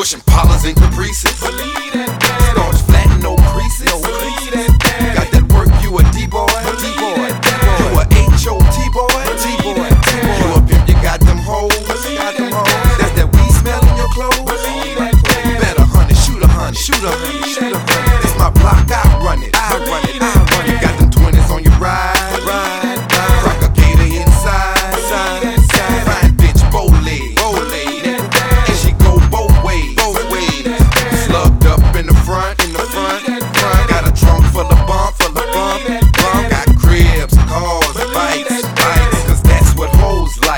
Pushing Pollas and Caprices. Believe that, daddy. Starch flat, no creases. Believe that, daddy. Got that work, you a D-boy. D-boy. You a H-O-T-boy. T-boy. You a pimp, you got them hoes. That's that weed smell in your clothes. You better hunt it, shoot a honey. This my block, I run it. You got them 20s on your ride. Rock a gator inside. Fine bitch, bow leg. And she go both ways. Slugged up in the front. Got a trunk full of bump. Got cribs, cars, bikes. Cause that's what hoes like.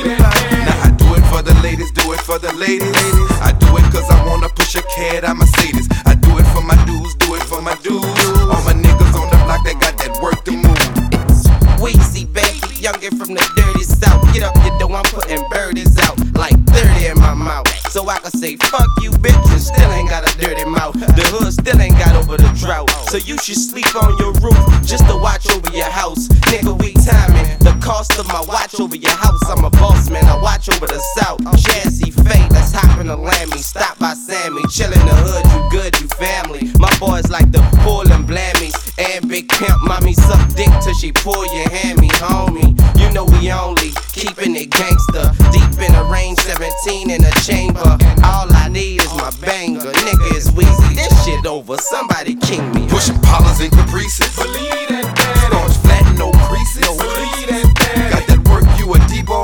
Now I do it for the ladies, do it for the ladies. I do it cause I wanna push a cat, I'm Mercedes. I do it for my dudes, do it for my dudes. All my niggas on the block, they got that work to move. Weezy, baby, youngin' from the dirty south. Get up your dough, I'm putting birdies out like 30 in my mouth. So I can say, fuck you, bitch, and still ain't got a dirty mouth. The hood still ain't got over the drought. So you should sleep on your roof just to watch over your house. Nigga, we timing the cost of my watch over your house. I'm a boss, man, I watch over the south. Jazzy Faye, let's hop in the Lammy. Stop by Sammy, chill in the hood, you good, you family. My boys like to pull and blammy. And Big Pimp, mommy suck dick till she pull your hammy, homie. You know we only keeping it gangster. Deep in the range, 17 in the chamber. All I need is my banger. Nigga, it's Weezy, this shit over. Somebody king me. Pushing Pollas and Caprices. Believe that, daddy. Starch flat, no creases. Believe that, daddy. Got that work, you a D-boy.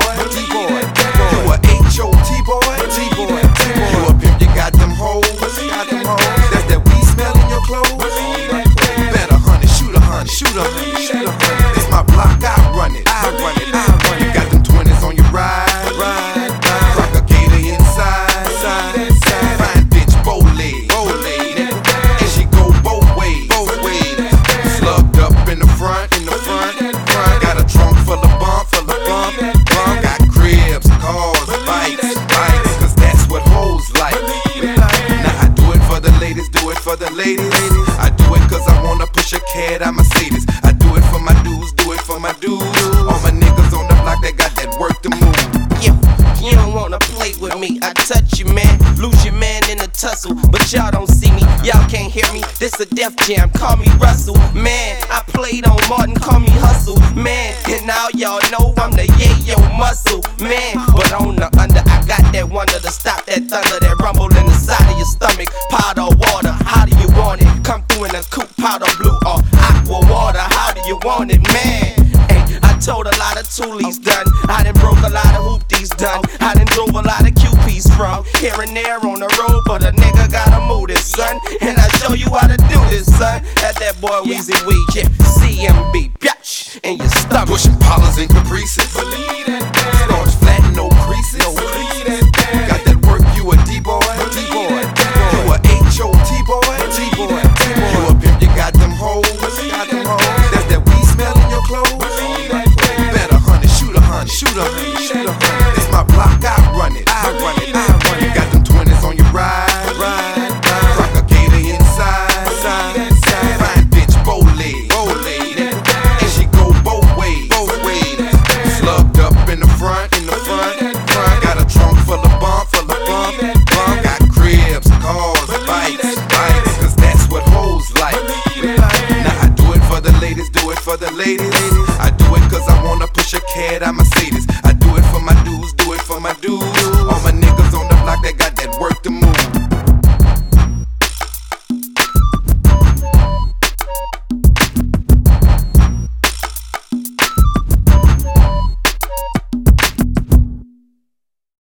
You a H-O-T-boy. You a pimp, you got them hoes. That's that weed smell in your clothes. You better hunt it, shoot a honey. This my block, I run it. You got them 20s on your ride. Rock a gator inside. Fine bitch, bow leg. And she go both ways. Slugged up in the front. Got a trunk full of bump. Got cribs, cars, bikes. Cause that's what hoes like. Now I do it for the ladies, do it for the ladies. I do it cause I wanna push a cat, I'm Mercedes. I do it for my dudes, do it for my dudes. All my niggas on the block, they got that work to move. Yeah, you don't wanna play with me. I touch you, man, lose your man in a tussle. But y'all don't see me, y'all can't hear me. This a Def Jam, call me Russell. Man, I played on Martin, call me Hustle. Man, and now y'all know I'm the yayo muscle. Man, but on the under, I got that wonder to stop that thunder that rumble in the side of your stomach. Powder water, how do you want it? Come through in a coupe, powder blue or aqua water. How do you want it, man? I told a lot of toolies done. I done broke a lot of hoopties done. I done drove a lot of QPs from here and there on the road, but a nigga gotta move this, son. And I show you how to do this, son. At that boy Weezy Weed, yeah. CMB, bitch, in your stomach. Pushing Pollas and Caprices. Believe that, daddy.